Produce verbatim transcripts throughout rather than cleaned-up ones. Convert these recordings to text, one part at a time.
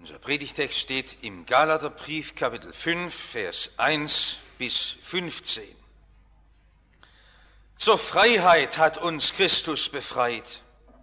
Unser Predigtext steht im Galaterbrief, Kapitel fünf, Vers eins bis fünfzehn. Zur Freiheit hat uns Christus befreit.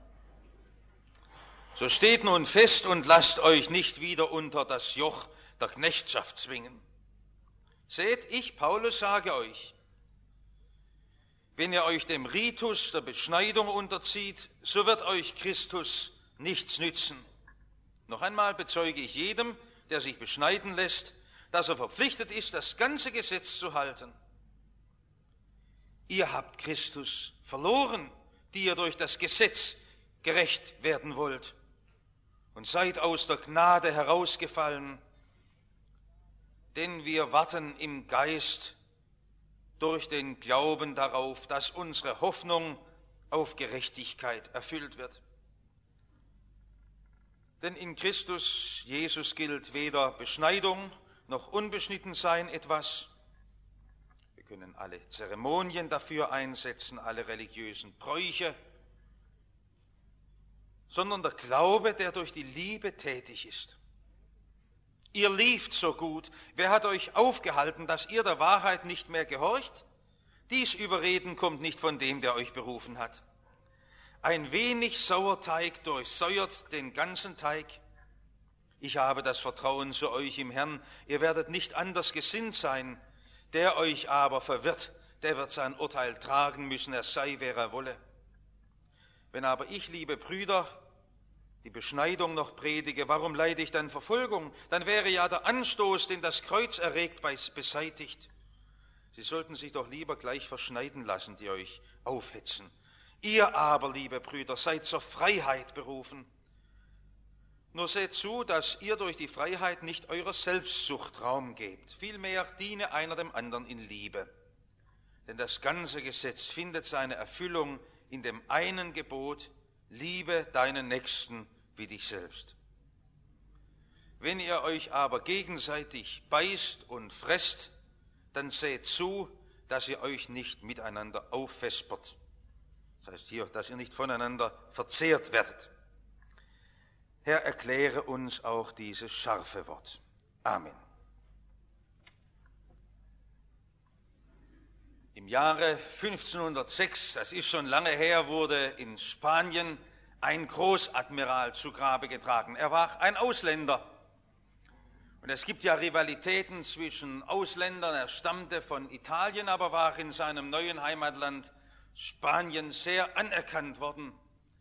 So steht nun fest und lasst euch nicht wieder unter das Joch der Knechtschaft zwingen. Seht, ich, Paulus, sage euch, wenn ihr euch dem Ritus der Beschneidung unterzieht, so wird euch Christus nichts nützen. Noch einmal bezeuge ich jedem, der sich beschneiden lässt, dass er verpflichtet ist, das ganze Gesetz zu halten. Ihr habt Christus verloren, die ihr durch das Gesetz gerecht werden wollt, und seid aus der Gnade herausgefallen, denn wir warten im Geist durch den Glauben darauf, dass unsere Hoffnung auf Gerechtigkeit erfüllt wird. Denn in Christus Jesus gilt weder Beschneidung noch Unbeschnittensein etwas. Wir können alle Zeremonien dafür einsetzen, alle religiösen Bräuche, sondern der Glaube, der durch die Liebe tätig ist. Ihr lieft so gut. Wer hat euch aufgehalten, dass ihr der Wahrheit nicht mehr gehorcht? Dies Überreden kommt nicht von dem, der euch berufen hat. Ein wenig Sauerteig durchsäuert den ganzen Teig. Ich habe das Vertrauen zu euch im Herrn. Ihr werdet nicht anders gesinnt sein. Der euch aber verwirrt, der wird sein Urteil tragen müssen, er sei, wer er wolle. Wenn aber ich, liebe Brüder, die Beschneidung noch predige, warum leide ich dann Verfolgung? Dann wäre ja der Anstoß, den das Kreuz erregt, beseitigt. Sie sollten sich doch lieber gleich verschneiden lassen, die euch aufhetzen. Ihr aber, liebe Brüder, seid zur Freiheit berufen. Nur seht zu, dass ihr durch die Freiheit nicht eurer Selbstsucht Raum gebt. Vielmehr diene einer dem anderen in Liebe. Denn das ganze Gesetz findet seine Erfüllung in dem einen Gebot: Liebe deinen Nächsten wie dich selbst. Wenn ihr euch aber gegenseitig beißt und fresst, dann seht zu, dass ihr euch nicht miteinander auffespert. Das heißt hier, dass ihr nicht voneinander verzehrt werdet. Herr, erkläre uns auch dieses scharfe Wort. Amen. Im Jahre fünfzehnhundertsechs, das ist schon lange her, wurde in Spanien ein Großadmiral zu Grabe getragen. Er war ein Ausländer. Und es gibt ja Rivalitäten zwischen Ausländern. Er stammte von Italien, aber war in seinem neuen Heimatland Spanien sehr anerkannt worden.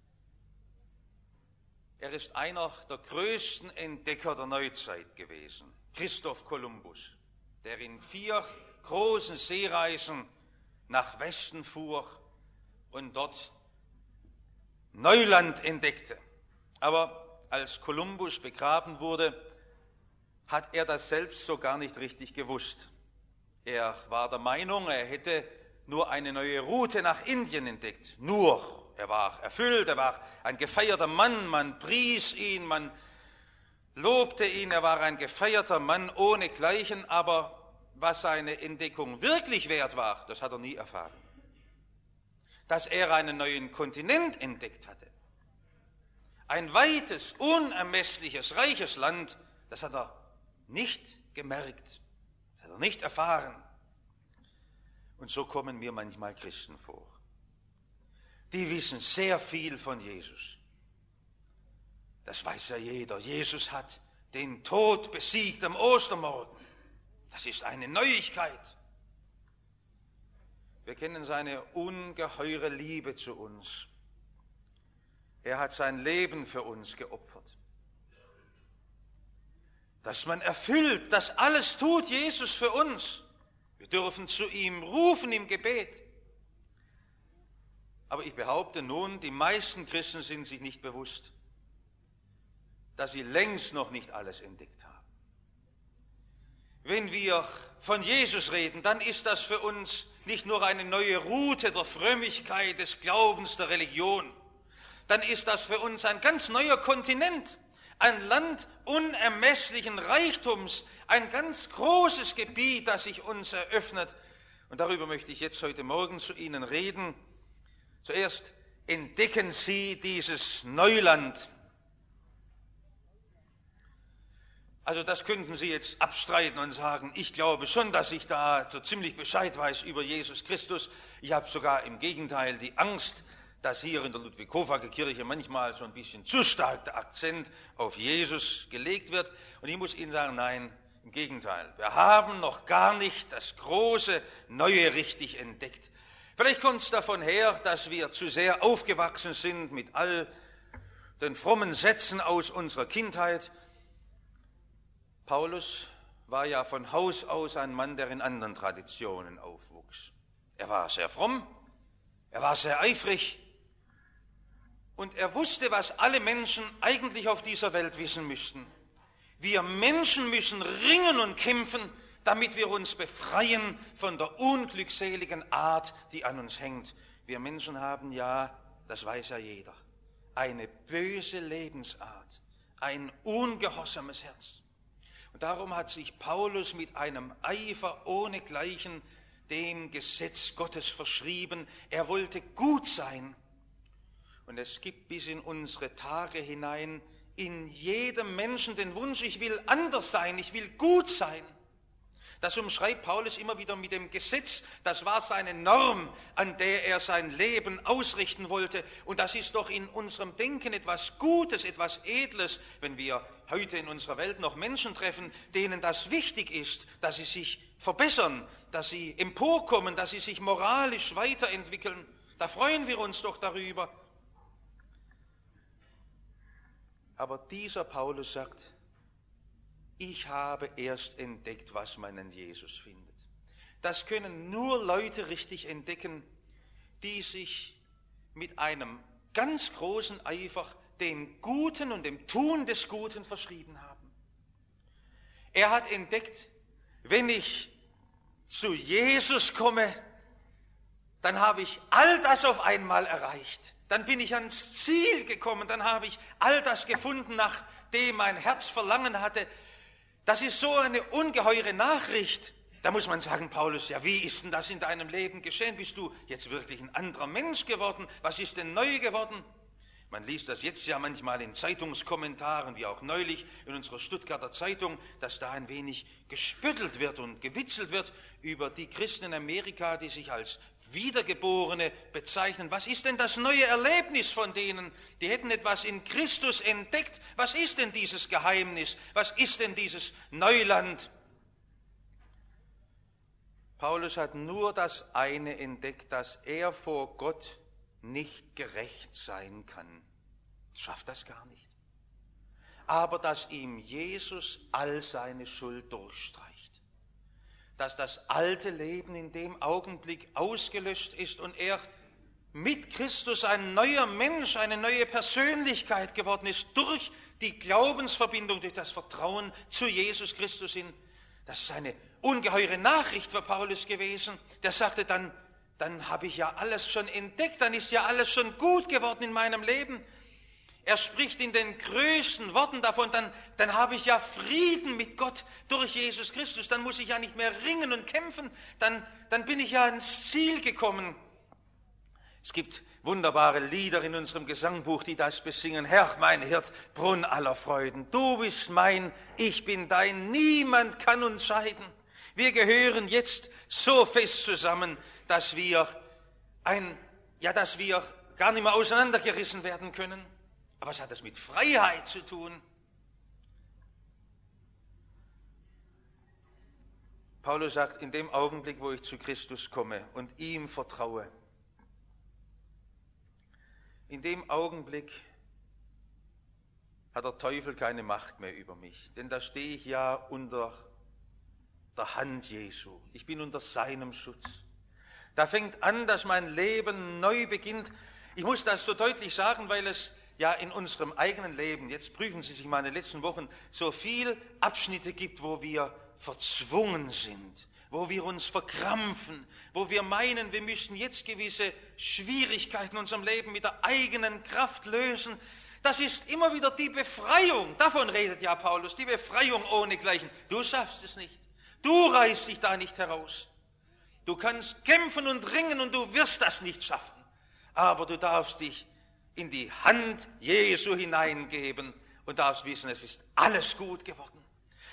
Er ist einer der größten Entdecker der Neuzeit gewesen, Christoph Kolumbus, der in vier großen Seereisen nach Westen fuhr und dort Neuland entdeckte. Aber als Kolumbus begraben wurde, hat er das selbst so gar nicht richtig gewusst. Er war der Meinung, er hätte nur eine neue Route nach Indien entdeckt. Nur, er war erfüllt, er war ein gefeierter Mann, man pries ihn, man lobte ihn, er war ein gefeierter Mann ohnegleichen, aber was seine Entdeckung wirklich wert war, das hat er nie erfahren. Dass er einen neuen Kontinent entdeckt hatte, ein weites, unermessliches, reiches Land, das hat er nicht gemerkt, das hat er nicht erfahren. Und so kommen mir manchmal Christen vor. Die wissen sehr viel von Jesus. Das weiß ja jeder. Jesus hat den Tod besiegt am Ostermorgen. Das ist eine Neuigkeit. Wir kennen seine ungeheure Liebe zu uns. Er hat sein Leben für uns geopfert. Dass man erfüllt, das alles tut Jesus für uns. Wir dürfen zu ihm rufen im Gebet. Aber ich behaupte nun, die meisten Christen sind sich nicht bewusst, dass sie längst noch nicht alles entdeckt haben. Wenn wir von Jesus reden, dann ist das für uns nicht nur eine neue Route der Frömmigkeit, des Glaubens, der Religion. Dann ist das für uns ein ganz neuer Kontinent. Ein Land unermesslichen Reichtums, ein ganz großes Gebiet, das sich uns eröffnet. Und darüber möchte ich jetzt heute Morgen zu Ihnen reden. Zuerst entdecken Sie dieses Neuland. Also das könnten Sie jetzt abstreiten und sagen, ich glaube schon, dass ich da so ziemlich Bescheid weiß über Jesus Christus. Ich habe sogar im Gegenteil die Angst, dass hier in der Ludwig-Hofacker-Kirche manchmal so ein bisschen zu stark der Akzent auf Jesus gelegt wird. Und ich muss Ihnen sagen, nein, im Gegenteil. Wir haben noch gar nicht das große Neue richtig entdeckt. Vielleicht kommt es davon her, dass wir zu sehr aufgewachsen sind mit all den frommen Sätzen aus unserer Kindheit. Paulus war ja von Haus aus ein Mann, der in anderen Traditionen aufwuchs. Er war sehr fromm, er war sehr eifrig und er wusste, was alle Menschen eigentlich auf dieser Welt wissen müssten. Wir Menschen müssen ringen und kämpfen, damit wir uns befreien von der unglückseligen Art, die an uns hängt. Wir Menschen haben ja, das weiß ja jeder, eine böse Lebensart, ein ungehorsames Herz. Und darum hat sich Paulus mit einem Eifer ohnegleichen dem Gesetz Gottes verschrieben. Er wollte gut sein. Und es gibt bis in unsere Tage hinein in jedem Menschen den Wunsch, ich will anders sein, ich will gut sein. Das umschreibt Paulus immer wieder mit dem Gesetz. Das war seine Norm, an der er sein Leben ausrichten wollte. Und das ist doch in unserem Denken etwas Gutes, etwas Edles, wenn wir heute in unserer Welt noch Menschen treffen, denen das wichtig ist, dass sie sich verbessern, dass sie emporkommen, dass sie sich moralisch weiterentwickeln. Da freuen wir uns doch darüber. Aber dieser Paulus sagt, ich habe erst entdeckt, was man in Jesus findet. Das können nur Leute richtig entdecken, die sich mit einem ganz großen Eifer dem Guten und dem Tun des Guten verschrieben haben. Er hat entdeckt, wenn ich zu Jesus komme, dann habe ich all das auf einmal erreicht. Dann bin ich ans Ziel gekommen, dann habe ich all das gefunden, nach dem mein Herz Verlangen hatte. Das ist so eine ungeheure Nachricht. Da muss man sagen, Paulus, ja, wie ist denn das in deinem Leben geschehen? Bist du jetzt wirklich ein anderer Mensch geworden? Was ist denn neu geworden? Man liest das jetzt ja manchmal in Zeitungskommentaren, wie auch neulich in unserer Stuttgarter Zeitung, dass da ein wenig gespöttelt wird und gewitzelt wird über die Christen in Amerika, die sich als Wiedergeborene bezeichnen. Was ist denn das neue Erlebnis von denen? Die hätten etwas in Christus entdeckt. Was ist denn dieses Geheimnis? Was ist denn dieses Neuland? Paulus hat nur das eine entdeckt, dass er vor Gott nicht gerecht sein kann. Schafft das gar nicht. Aber dass ihm Jesus all seine Schuld durchstreicht. Dass das alte Leben in dem Augenblick ausgelöscht ist und er mit Christus ein neuer Mensch, eine neue Persönlichkeit geworden ist, durch die Glaubensverbindung, durch das Vertrauen zu Jesus Christus hin. Das ist eine ungeheure Nachricht für Paulus gewesen. Der sagte dann, dann habe ich ja alles schon entdeckt, dann ist ja alles schon gut geworden in meinem Leben. Er spricht in den größten Worten davon, dann, dann habe ich ja Frieden mit Gott durch Jesus Christus, dann muss ich ja nicht mehr ringen und kämpfen, dann, dann bin ich ja ans Ziel gekommen. Es gibt wunderbare Lieder in unserem Gesangbuch, die das besingen. Herr, mein Hirt, Brunn aller Freuden, du bist mein, ich bin dein, niemand kann uns scheiden. Wir gehören jetzt so fest zusammen, dass wir ein, ja, dass wir gar nicht mehr auseinandergerissen werden können. Aber was hat das mit Freiheit zu tun? Paulus sagt, in dem Augenblick, wo ich zu Christus komme und ihm vertraue, in dem Augenblick hat der Teufel keine Macht mehr über mich. Denn da stehe ich ja unter der Hand Jesu. Ich bin unter seinem Schutz. Da fängt an, dass mein Leben neu beginnt. Ich muss das so deutlich sagen, weil es ja in unserem eigenen Leben, jetzt prüfen Sie sich mal in den letzten Wochen, so viele Abschnitte gibt, wo wir verzwungen sind, wo wir uns verkrampfen, wo wir meinen, wir müssen jetzt gewisse Schwierigkeiten in unserem Leben mit der eigenen Kraft lösen. Das ist immer wieder die Befreiung. Davon redet ja Paulus, die Befreiung ohnegleichen. Du schaffst es nicht. Du reißt dich da nicht heraus. Du kannst kämpfen und ringen und du wirst das nicht schaffen. Aber du darfst dich in die Hand Jesu hineingeben und darfst wissen, es ist alles gut geworden.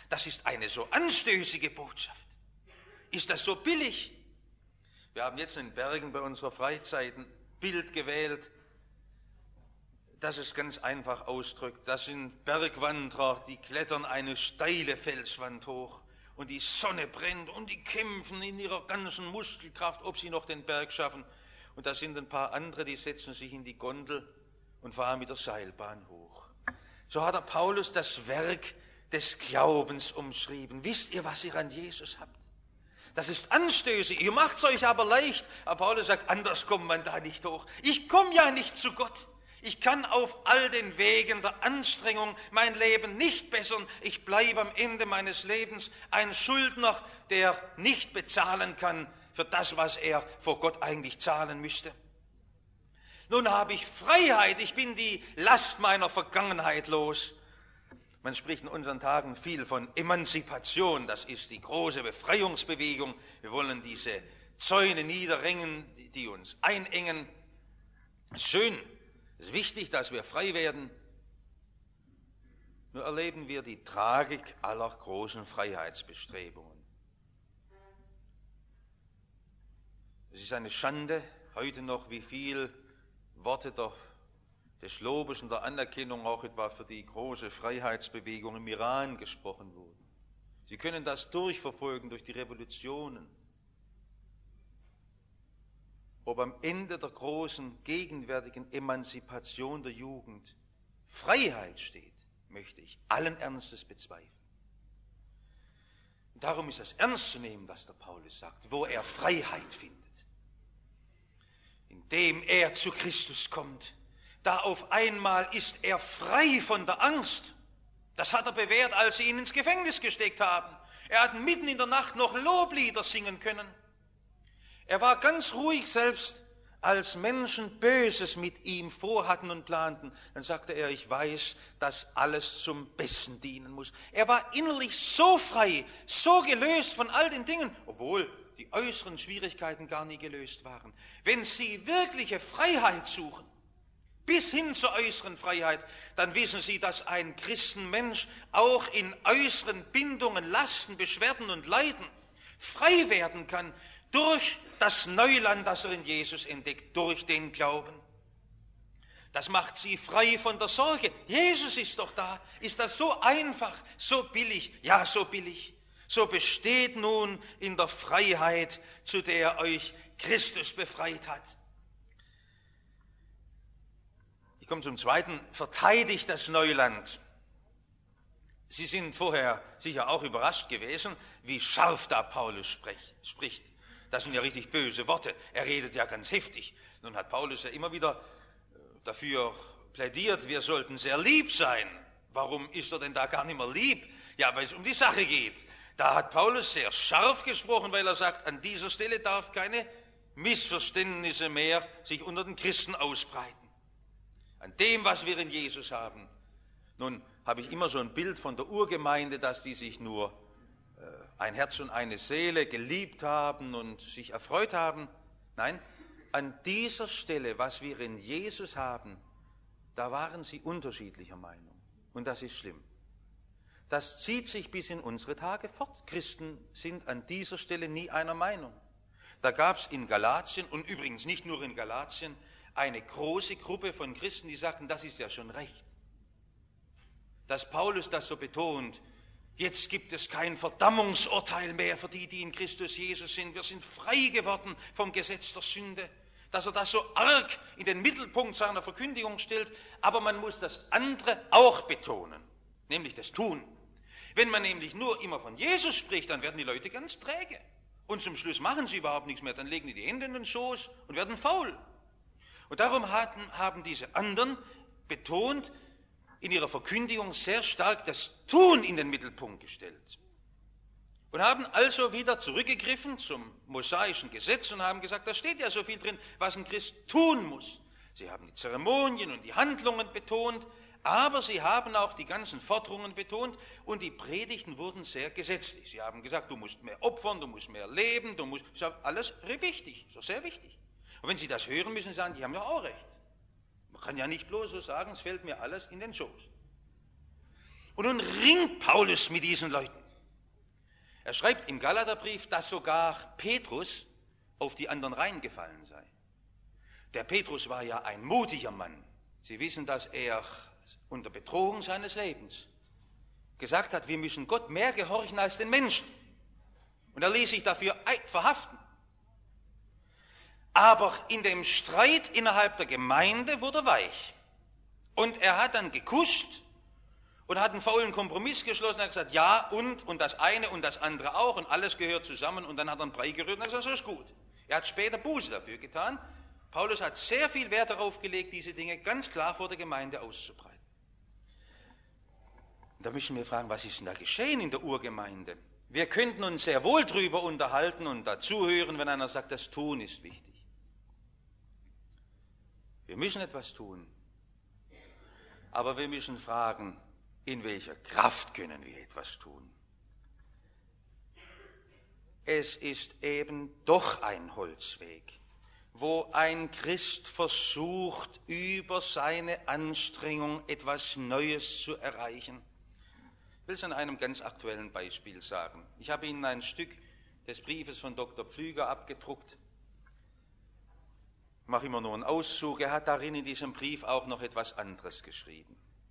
Das ist eine so anstößige Botschaft. Ist das so billig? Wir haben jetzt in den Bergen bei unserer Freizeit ein Bild gewählt, das es ganz einfach ausdrückt. Das sind Bergwanderer, die klettern eine steile Felswand hoch und die Sonne brennt und die kämpfen in ihrer ganzen Muskelkraft, ob sie noch den Berg schaffen. Und da sind ein paar andere, die setzen sich in die Gondel und fahren mit der Seilbahn hoch. So hat der Paulus das Werk des Glaubens umschrieben. Wisst ihr, was ihr an Jesus habt? Das ist anstößig, ihr macht es euch aber leicht. Aber Paulus sagt, anders kommt man da nicht hoch. Ich komme ja nicht zu Gott. Ich kann auf all den Wegen der Anstrengung mein Leben nicht bessern. Ich bleibe am Ende meines Lebens ein Schuldner, der nicht bezahlen kann für das, was er vor Gott eigentlich zahlen müsste. Nun habe ich Freiheit, ich bin die Last meiner Vergangenheit los. Man spricht in unseren Tagen viel von Emanzipation, das ist die große Befreiungsbewegung. Wir wollen diese Zäune niederringen, die uns einengen. Schön, es ist wichtig, dass wir frei werden. Nur erleben wir die Tragik aller großen Freiheitsbestrebungen. Es ist eine Schande, heute noch, wie viel Worte der, des Lobes und der Anerkennung auch etwa für die große Freiheitsbewegung im Iran gesprochen wurden. Sie können das durchverfolgen durch die Revolutionen. Ob am Ende der großen gegenwärtigen Emanzipation der Jugend Freiheit steht, möchte ich allen Ernstes bezweifeln. Und darum ist es ernst zu nehmen, was der Paulus sagt, wo er Freiheit findet. Indem er zu Christus kommt, da auf einmal ist er frei von der Angst. Das hat er bewährt, als sie ihn ins Gefängnis gesteckt haben. Er hat mitten in der Nacht noch Loblieder singen können. Er war ganz ruhig, selbst als Menschen Böses mit ihm vorhatten und planten. Dann sagte er, ich weiß, dass alles zum Besten dienen muss. Er war innerlich so frei, so gelöst von all den Dingen, obwohl die äußeren Schwierigkeiten gar nie gelöst waren. Wenn Sie wirkliche Freiheit suchen, bis hin zur äußeren Freiheit, dann wissen Sie, dass ein Christenmensch auch in äußeren Bindungen, Lasten, Beschwerden und Leiden frei werden kann durch das Neuland, das er in Jesus entdeckt, durch den Glauben. Das macht Sie frei von der Sorge. Jesus ist doch da. Ist das so einfach, so billig? Ja, so billig. So besteht nun in der Freiheit, zu der euch Christus befreit hat. Ich komme zum Zweiten. Verteidigt das Neuland. Sie sind vorher sicher auch überrascht gewesen, wie scharf da Paulus spricht. Das sind ja richtig böse Worte. Er redet ja ganz heftig. Nun hat Paulus ja immer wieder dafür plädiert, wir sollten sehr lieb sein. Warum ist er denn da gar nicht mehr lieb? Ja, weil es um die Sache geht. Da hat Paulus sehr scharf gesprochen, weil er sagt, an dieser Stelle darf keine Missverständnisse mehr sich unter den Christen ausbreiten. An dem, was wir in Jesus haben. Nun habe ich immer so ein Bild von der Urgemeinde, dass die sich nur äh, ein Herz und eine Seele geliebt haben und sich erfreut haben. Nein, an dieser Stelle, was wir in Jesus haben, da waren sie unterschiedlicher Meinung. Und das ist schlimm. Das zieht sich bis in unsere Tage fort. Christen sind an dieser Stelle nie einer Meinung. Da gab es in Galatien, und übrigens nicht nur in Galatien, eine große Gruppe von Christen, die sagten, das ist ja schon recht. Dass Paulus das so betont, jetzt gibt es kein Verdammungsurteil mehr für die, die in Christus Jesus sind. Wir sind frei geworden vom Gesetz der Sünde. Dass er das so arg in den Mittelpunkt seiner Verkündigung stellt, aber man muss das andere auch betonen, nämlich das Tun. Wenn man nämlich nur immer von Jesus spricht, dann werden die Leute ganz träge. Und zum Schluss machen sie überhaupt nichts mehr. Dann legen die die Hände in den Schoß und werden faul. Und darum hatten, haben diese anderen betont, in ihrer Verkündigung sehr stark das Tun in den Mittelpunkt gestellt. Und haben also wieder zurückgegriffen zum mosaischen Gesetz und haben gesagt, da steht ja so viel drin, was ein Christ tun muss. Sie haben die Zeremonien und die Handlungen betont, aber sie haben auch die ganzen Forderungen betont und die Predigten wurden sehr gesetzlich. Sie haben gesagt, du musst mehr opfern, du musst mehr leben, du musst, das ist alles wichtig, so sehr wichtig. Und wenn Sie das hören, müssen Sie sagen, die haben ja auch recht. Man kann ja nicht bloß so sagen, es fällt mir alles in den Schoß. Und nun ringt Paulus mit diesen Leuten. Er schreibt im Galaterbrief, dass sogar Petrus auf die anderen reingefallen sei. Der Petrus war ja ein mutiger Mann. Sie wissen, dass er unter Bedrohung seines Lebens gesagt hat, wir müssen Gott mehr gehorchen als den Menschen. Und er ließ sich dafür verhaften. Aber in dem Streit innerhalb der Gemeinde wurde er weich. Und er hat dann gekuscht und hat einen faulen Kompromiss geschlossen. Er hat gesagt, ja und, und das eine und das andere auch und alles gehört zusammen. Und dann hat er einen Brei gerührt und hat gesagt, so ist gut. Er hat später Buße dafür getan. Paulus hat sehr viel Wert darauf gelegt, diese Dinge ganz klar vor der Gemeinde auszubreiten. Und da müssen wir fragen, was ist denn da geschehen in der Urgemeinde? Wir könnten uns sehr wohl drüber unterhalten und dazuhören, wenn einer sagt, das Tun ist wichtig. Wir müssen etwas tun, aber wir müssen fragen, in welcher Kraft können wir etwas tun? Es ist eben doch ein Holzweg, wo ein Christ versucht, über seine Anstrengung etwas Neues zu erreichen. Ich will es an einem ganz aktuellen Beispiel sagen. Ich habe Ihnen ein Stück des Briefes von Doktor Pflüger abgedruckt. Ich mache immer nur einen Auszug. Er hat darin in diesem Brief auch noch etwas anderes geschrieben.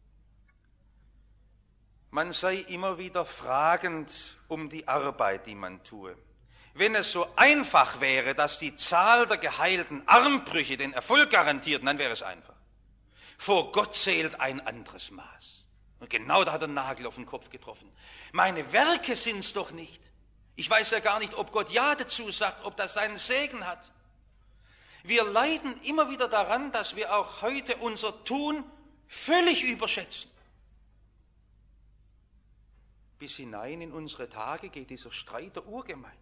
Man sei immer wieder fragend um die Arbeit, die man tue. Wenn es so einfach wäre, dass die Zahl der geheilten Armbrüche den Erfolg garantierten, dann wäre es einfach. Vor Gott zählt ein anderes Maß. Und genau da hat er den Nagel auf den Kopf getroffen. Meine Werke sind es doch nicht. Ich weiß ja gar nicht, ob Gott Ja dazu sagt, ob das seinen Segen hat. Wir leiden immer wieder daran, dass wir auch heute unser Tun völlig überschätzen. Bis hinein in unsere Tage geht dieser Streit der Urgemeinde.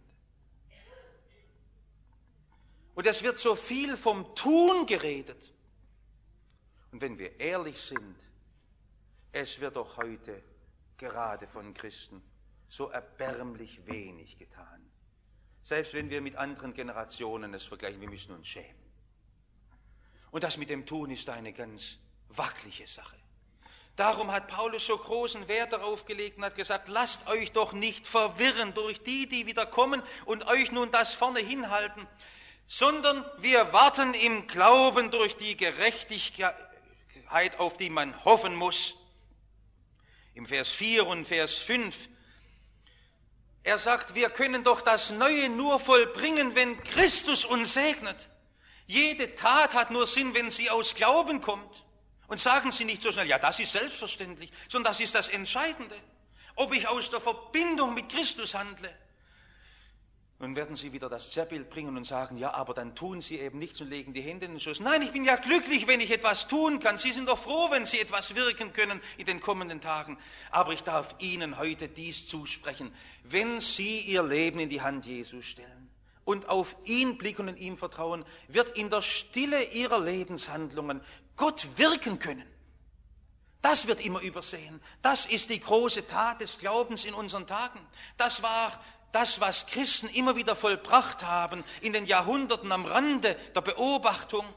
Und es wird so viel vom Tun geredet. Und wenn wir ehrlich sind, es wird doch heute gerade von Christen so erbärmlich wenig getan. Selbst wenn wir mit anderen Generationen es vergleichen, wir müssen uns schämen. Und das mit dem Tun ist eine ganz wackelige Sache. Darum hat Paulus so großen Wert darauf gelegt und hat gesagt, lasst euch doch nicht verwirren durch die, die wieder kommen und euch nun das vorne hinhalten, sondern wir warten im Glauben durch die Gerechtigkeit, auf die man hoffen muss. Im Vers vier und Vers fünf, er sagt, wir können doch das Neue nur vollbringen, wenn Christus uns segnet. Jede Tat hat nur Sinn, wenn sie aus Glauben kommt. Und sagen Sie nicht so schnell, ja, das ist selbstverständlich, sondern das ist das Entscheidende. Ob ich aus der Verbindung mit Christus handle. Nun werden Sie wieder das Zerrbild bringen und sagen, ja, aber dann tun Sie eben nichts und legen die Hände in den Schoß. Nein, ich bin ja glücklich, wenn ich etwas tun kann. Sie sind doch froh, wenn Sie etwas wirken können in den kommenden Tagen. Aber ich darf Ihnen heute dies zusprechen. Wenn Sie Ihr Leben in die Hand Jesu stellen und auf ihn blicken und ihm vertrauen, wird in der Stille Ihrer Lebenshandlungen Gott wirken können. Das wird immer übersehen. Das ist die große Tat des Glaubens in unseren Tagen. Das war das, was Christen immer wieder vollbracht haben in den Jahrhunderten am Rande der Beobachtung.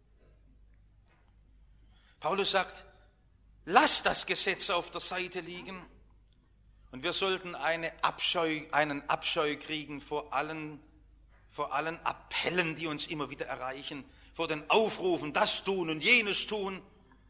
Paulus sagt, lasst das Gesetz auf der Seite liegen. Und wir sollten eine Abscheu, einen Abscheu kriegen vor allen, vor allen Appellen, die uns immer wieder erreichen, vor den Aufrufen, das tun und jenes tun.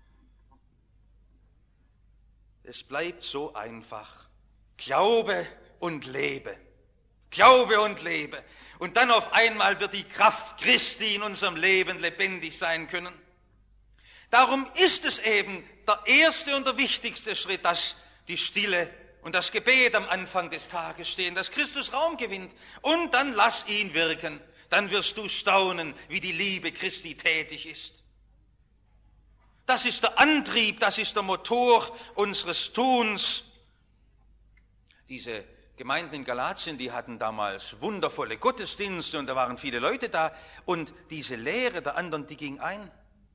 Es bleibt so einfach. Glaube und lebe. Glaube und lebe. Und dann auf einmal wird die Kraft Christi in unserem Leben lebendig sein können. Darum ist es eben der erste und der wichtigste Schritt, dass die Stille und das Gebet am Anfang des Tages stehen, dass Christus Raum gewinnt. Und dann lass ihn wirken. Dann wirst du staunen, wie die Liebe Christi tätig ist. Das ist der Antrieb, das ist der Motor unseres Tuns. Diese Gemeinden in Galatien, die hatten damals wundervolle Gottesdienste und da waren viele Leute da und diese Lehre der anderen, die ging ein.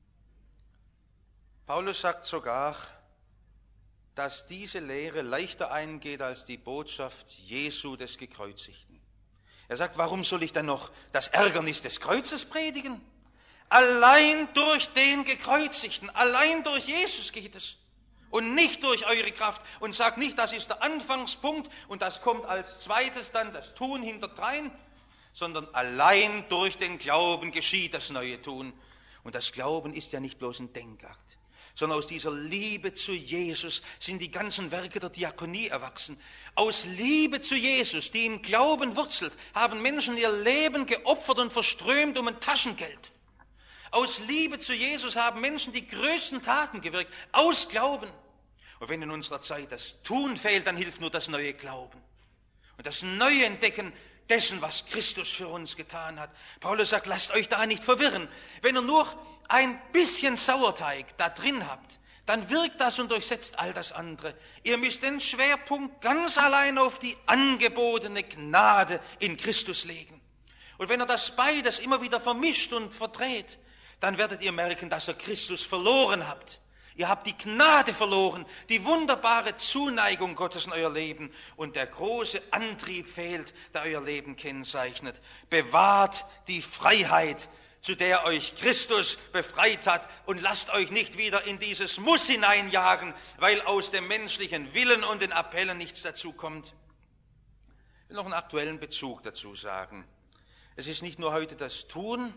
Paulus sagt sogar, dass diese Lehre leichter eingeht als die Botschaft Jesu des Gekreuzigten. Er sagt, warum soll ich dann noch das Ärgernis des Kreuzes predigen? Allein durch den Gekreuzigten, allein durch Jesus geht es. Und nicht durch eure Kraft. Und sagt nicht, das ist der Anfangspunkt und das kommt als zweites dann das Tun hinterdrein, sondern allein durch den Glauben geschieht das neue Tun. Und das Glauben ist ja nicht bloß ein Denkakt, sondern aus dieser Liebe zu Jesus sind die ganzen Werke der Diakonie erwachsen. Aus Liebe zu Jesus, die im Glauben wurzelt, haben Menschen ihr Leben geopfert und verströmt um ein Taschengeld. Aus Liebe zu Jesus haben Menschen die größten Taten gewirkt, aus Glauben. Und wenn in unserer Zeit das Tun fehlt, dann hilft nur das neue Glauben. Und das neue Entdecken dessen, was Christus für uns getan hat. Paulus sagt, lasst euch da nicht verwirren. Wenn ihr nur ein bisschen Sauerteig da drin habt, dann wirkt das und durchsetzt all das andere. Ihr müsst den Schwerpunkt ganz allein auf die angebotene Gnade in Christus legen. Und wenn ihr das beides immer wieder vermischt und verdreht, dann werdet ihr merken, dass ihr Christus verloren habt. Ihr habt die Gnade verloren, die wunderbare Zuneigung Gottes in euer Leben und der große Antrieb fehlt, der euer Leben kennzeichnet. Bewahrt die Freiheit, zu der euch Christus befreit hat und lasst euch nicht wieder in dieses Muss hineinjagen, weil aus dem menschlichen Willen und den Appellen nichts dazu kommt. Ich will noch einen aktuellen Bezug dazu sagen. Es ist nicht nur heute das Tun,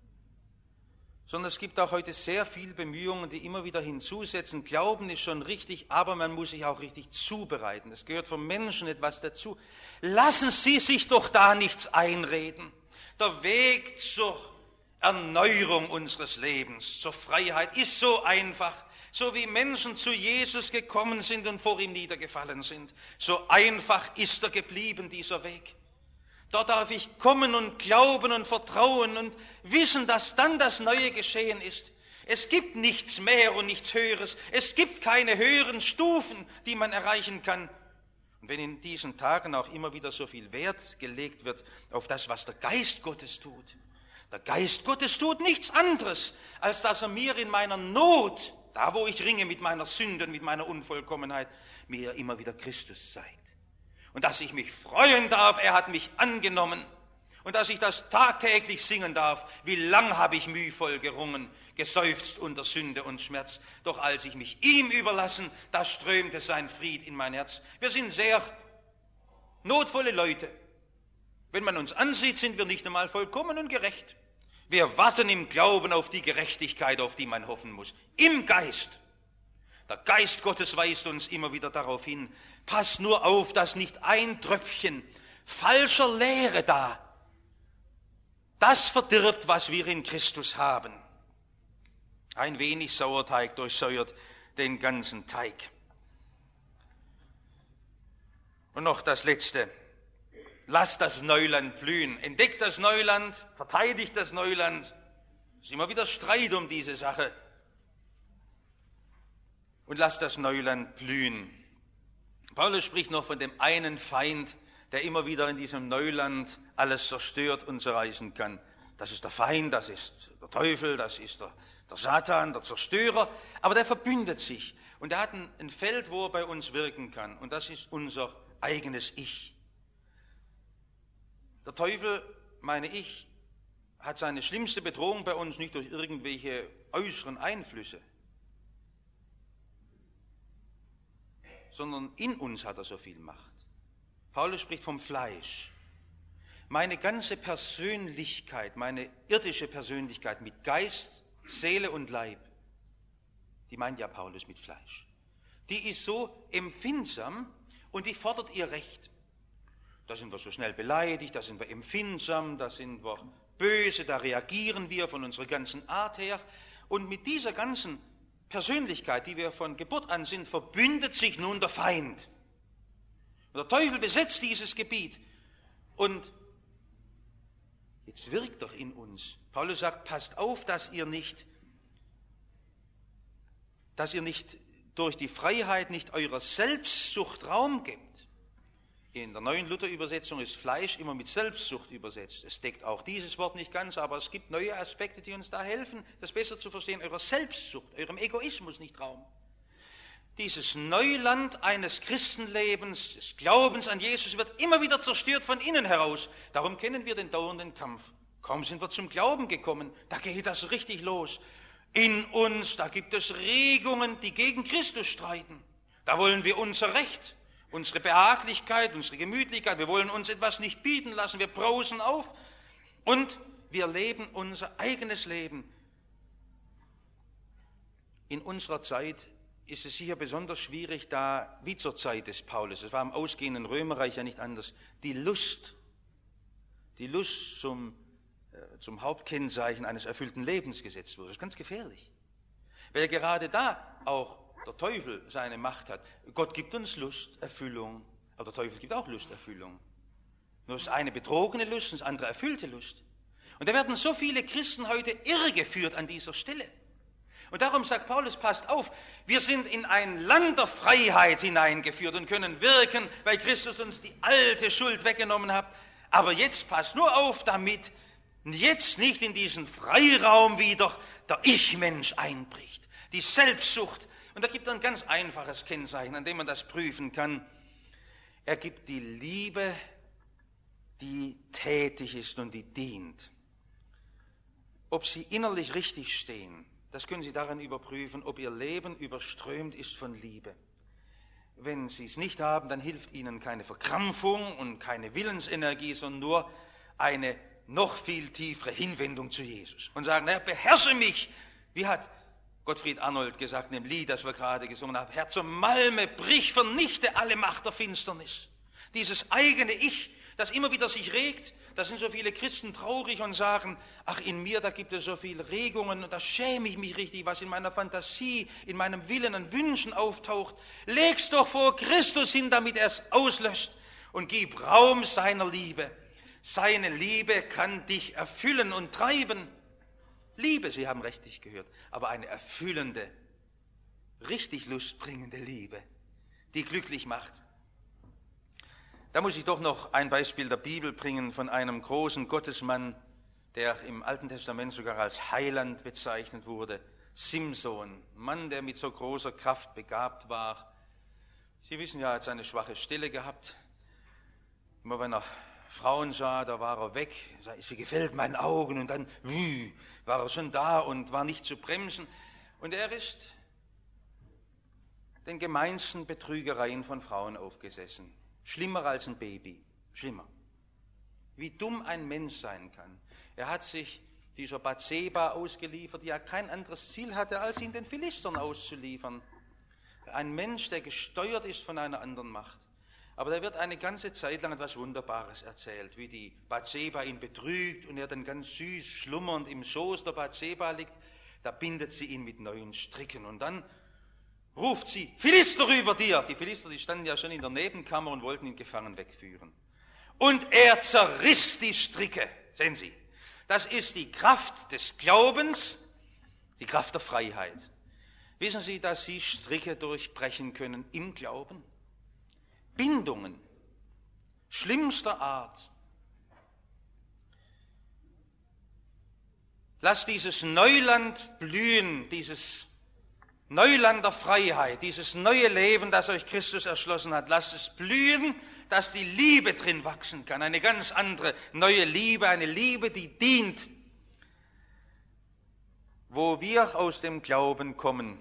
sondern es gibt auch heute sehr viele Bemühungen, die immer wieder hinzusetzen. Glauben ist schon richtig, aber man muss sich auch richtig zubereiten. Es gehört vom Menschen etwas dazu. Lassen Sie sich doch da nichts einreden. Der Weg zur Erneuerung unseres Lebens, zur Freiheit ist so einfach. So wie Menschen zu Jesus gekommen sind und vor ihm niedergefallen sind, so einfach ist er geblieben, dieser Weg. Dort darf ich kommen und glauben und vertrauen und wissen, dass dann das Neue geschehen ist. Es gibt nichts mehr und nichts Höheres. Es gibt keine höheren Stufen, die man erreichen kann. Und wenn in diesen Tagen auch immer wieder so viel Wert gelegt wird auf das, was der Geist Gottes tut. Der Geist Gottes tut nichts anderes, als dass er mir in meiner Not, da wo ich ringe mit meiner Sünde und mit meiner Unvollkommenheit, mir immer wieder Christus zeigt. Und dass ich mich freuen darf, er hat mich angenommen. Und dass ich das tagtäglich singen darf, wie lang habe ich mühvoll gerungen, geseufzt unter Sünde und Schmerz. Doch als ich mich ihm überlassen, da strömte sein Fried in mein Herz. Wir sind sehr notvolle Leute. Wenn man uns ansieht, sind wir nicht einmal vollkommen und gerecht. Wir warten im Glauben auf die Gerechtigkeit, auf die man hoffen muss. Im Geist. Der Geist Gottes weist uns immer wieder darauf hin, passt nur auf, dass nicht ein Tröpfchen falscher Lehre da, das verdirbt, was wir in Christus haben. Ein wenig Sauerteig durchsäuert den ganzen Teig. Und noch das Letzte. Lasst das Neuland blühen. Entdeckt das Neuland, verteidigt das Neuland. Es ist immer wieder Streit um diese Sache. Und lasst das Neuland blühen. Paulus spricht noch von dem einen Feind, der immer wieder in diesem Neuland alles zerstört und zerreißen kann. Das ist der Feind, das ist der Teufel, das ist der, der Satan, der Zerstörer. Aber der verbündet sich und er hat ein, ein Feld, wo er bei uns wirken kann. Und das ist unser eigenes Ich. Der Teufel, meine ich, hat seine schlimmste Bedrohung bei uns nicht durch irgendwelche äußeren Einflüsse, sondern in uns hat er so viel Macht. Paulus spricht vom Fleisch. Meine ganze Persönlichkeit, meine irdische Persönlichkeit mit Geist, Seele und Leib, die meint ja Paulus mit Fleisch, die ist so empfindsam und die fordert ihr Recht. Da sind wir so schnell beleidigt, da sind wir empfindsam, da sind wir böse, da reagieren wir von unserer ganzen Art her. Und mit dieser ganzen Persönlichkeit, die wir von Geburt an sind, verbündet sich nun der Feind. Und der Teufel besetzt dieses Gebiet. Und jetzt wirkt er in uns. Paulus sagt, passt auf, dass ihr nicht, dass ihr nicht durch die Freiheit nicht eurer Selbstsucht Raum gebt. In der neuen Luther-Übersetzung ist Fleisch immer mit Selbstsucht übersetzt. Es deckt auch dieses Wort nicht ganz, aber es gibt neue Aspekte, die uns da helfen, das besser zu verstehen. Eurer Selbstsucht, eurem Egoismus nicht Raum. Dieses Neuland eines Christenlebens, des Glaubens an Jesus, wird immer wieder zerstört von innen heraus. Darum kennen wir den dauernden Kampf. Kaum sind wir zum Glauben gekommen, da geht das richtig los. In uns, da gibt es Regungen, die gegen Christus streiten. Da wollen wir unser Recht, unsere Behaglichkeit, unsere Gemütlichkeit, wir wollen uns etwas nicht bieten lassen, wir brausen auf und wir leben unser eigenes Leben. In unserer Zeit ist es sicher besonders schwierig, da, wie zur Zeit des Paulus, es war im ausgehenden Römerreich ja nicht anders, die Lust, die Lust zum, äh, zum Hauptkennzeichen eines erfüllten Lebens gesetzt wurde. Das ist ganz gefährlich, weil gerade da auch der Teufel seine Macht hat. Gott gibt uns Lust, Erfüllung, aber der Teufel gibt auch Lust, Erfüllung. Nur das eine betrogene Lust und das andere erfüllte Lust. Und da werden so viele Christen heute irregeführt an dieser Stelle. Und darum sagt Paulus, passt auf, wir sind in ein Land der Freiheit hineingeführt und können wirken, weil Christus uns die alte Schuld weggenommen hat. Aber jetzt passt nur auf damit, jetzt nicht in diesen Freiraum wieder der Ich-Mensch einbricht, die Selbstsucht. Und da gibt er ein ganz einfaches Kennzeichen, an dem man das prüfen kann. Er gibt die Liebe, die tätig ist und die dient. Ob sie innerlich richtig stehen, das können Sie daran überprüfen, ob Ihr Leben überströmt ist von Liebe. Wenn Sie es nicht haben, dann hilft Ihnen keine Verkrampfung und keine Willensenergie, sondern nur eine noch viel tiefere Hinwendung zu Jesus. Und sagen, Herr, beherrsche mich. Wie hat Gottfried Arnold gesagt in dem Lied, das wir gerade gesungen haben, Herr, zum Malme, brich, vernichte alle Macht der Finsternis. Dieses eigene Ich, das immer wieder sich regt, da sind so viele Christen traurig und sagen, ach, in mir, da gibt es so viele Regungen und da schäme ich mich richtig, was in meiner Fantasie, in meinem Willen und Wünschen auftaucht. Leg's doch vor Christus hin, damit er es auslöscht und gib Raum seiner Liebe. Seine Liebe kann dich erfüllen und treiben. Liebe, Sie haben richtig gehört, aber eine erfüllende, richtig lustbringende Liebe, die glücklich macht. Da muss ich doch noch ein Beispiel der Bibel bringen von einem großen Gottesmann, der im Alten Testament sogar als Heiland bezeichnet wurde, Simson, Mann, der mit so großer Kraft begabt war. Sie wissen ja, er hat seine schwache Stelle gehabt. Immer wenn er Frauen sah, da war er weg, sie gefällt meinen Augen und dann wüh, war er schon da und war nicht zu bremsen. Und er ist den gemeinsten Betrügereien von Frauen aufgesessen. Schlimmer als ein Baby, schlimmer. Wie dumm ein Mensch sein kann. Er hat sich dieser Bathseba ausgeliefert, die ja kein anderes Ziel hatte, als ihn den Philistern auszuliefern. Ein Mensch, der gesteuert ist von einer anderen Macht. Aber da wird eine ganze Zeit lang etwas Wunderbares erzählt, wie die Bathseba ihn betrügt und er dann ganz süß schlummernd im Schoß der Bathseba liegt. Da bindet sie ihn mit neuen Stricken und dann ruft sie, Philister über dir. Die Philister, die standen ja schon in der Nebenkammer und wollten ihn gefangen wegführen. Und er zerriss die Stricke, sehen Sie. Das ist die Kraft des Glaubens, die Kraft der Freiheit. Wissen Sie, dass Sie Stricke durchbrechen können im Glauben? Bindungen schlimmster Art. Lass dieses Neuland blühen, dieses Neuland der Freiheit, dieses neue Leben, das euch Christus erschlossen hat, lasst es blühen, dass die Liebe drin wachsen kann, eine ganz andere neue Liebe, eine Liebe, die dient. Wo wir aus dem Glauben kommen,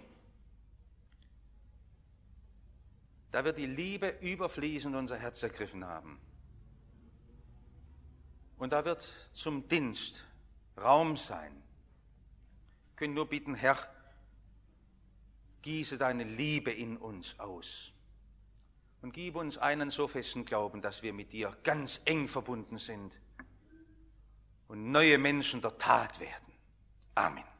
da wird die Liebe überfließend unser Herz ergriffen haben. Und da wird zum Dienst Raum sein. Wir können nur bitten, Herr, gieße deine Liebe in uns aus und gib uns einen so festen Glauben, dass wir mit dir ganz eng verbunden sind und neue Menschen der Tat werden. Amen.